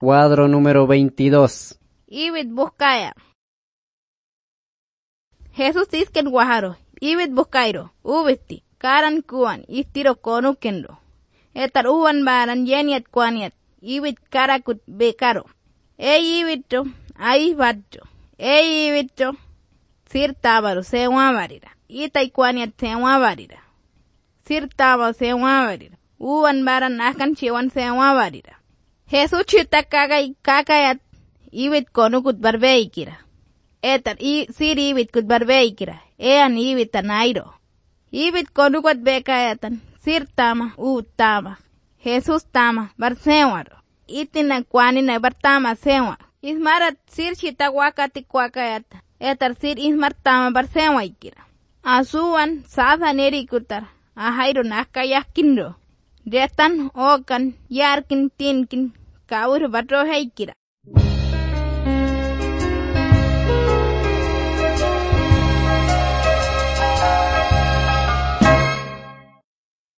Cuadro número 22. Iwit buscaya. Jesús isken guajaro. Iwit buscairo. Ubiti. Karan kuan. Istiro konu kendo. Etar uwan baran yeniat kuaniat. Iwit karakut bekaro. Iwito. Ay badjo. Iwito. Sir tabaru sewa barira. Itai kuaniat sewa barira. Sir taba sewa barira. Uwan baran akan ciwan sewa barira. Jesús chita kakayat. Iwit konukut barbeikira. Etar sir iwit kut barbeikira. Ean iwit anairo. Iwit konukut bekayatan. Sir tama tama. Jesús tama barsewaro. Itina kuanina bartama sewa. Ismarat sir chita wakati kwakayata. Etar sir ismar tama barsewa ikira. Asuan sasa neri kutar. Ahairo nakayakindo. Detan okan yarkin tinkin. Kaur batro haikira.